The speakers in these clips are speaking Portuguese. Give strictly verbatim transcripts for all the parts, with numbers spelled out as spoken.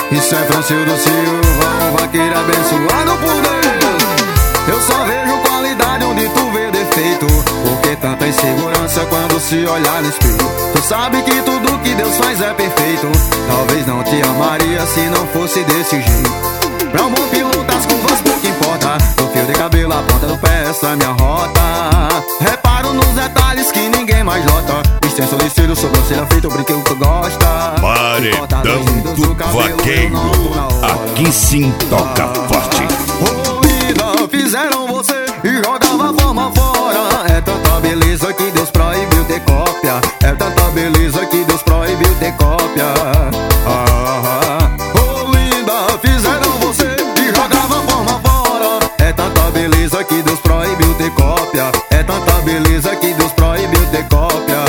Isso é Francildo Silva, um vaqueiro abençoado por Deus. Eu só vejo qualidade onde tu vê defeito. Por que tanta insegurança quando se olhar no espelho? Tu sabe que tudo que Deus faz é perfeito. Talvez não te amaria se não fosse desse jeito. Pra um bom piloto as curvas pouco importa. O fio de cabelo, a ponta do pé, essa é minha rota. Reparo nos detalhes que ninguém mais nota. Extenso, liceiro, sobrancelha feita, o brinquedo que tu gosta. Paredão do Vaqueiro, aqui sim toca forte. Ruída, fizeram você e jogava a forma fora. É tanta beleza que Deus proibiu ter cópia. É tanta beleza que Deus proibiu ter cópia. Ah, oh linda, fizeram você e jogava a forma fora. É tanta beleza que Deus proibiu ter cópia. É tanta beleza que Deus proibiu ter cópia.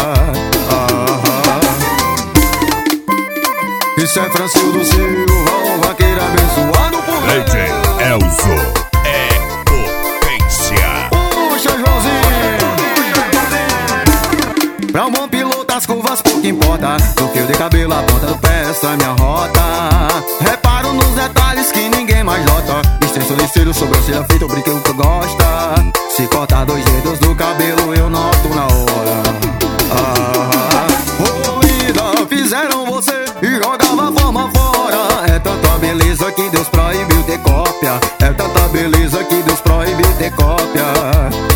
Isso é Francildo Silva, um vaqueiro abençoado por Deus. D J Elzo é potência. Puxa, Joãozinho. Pra um bom piloto as curvas pouco importa. Do fio de cabelo, a ponta do pé, essa é minha rota. Reparo nos detalhes que ninguém mais nota. Extenso, liceiro, sobrancelha feita, o brinquedo que tu gosta. Se cortar dois dedos do cabelo eu noto na hora. Ah, oh, linda, fizeram você e jogava a forma fora. É tanta beleza que Deus proibiu ter cópia. É tanta beleza que Deus proibiu ter cópia.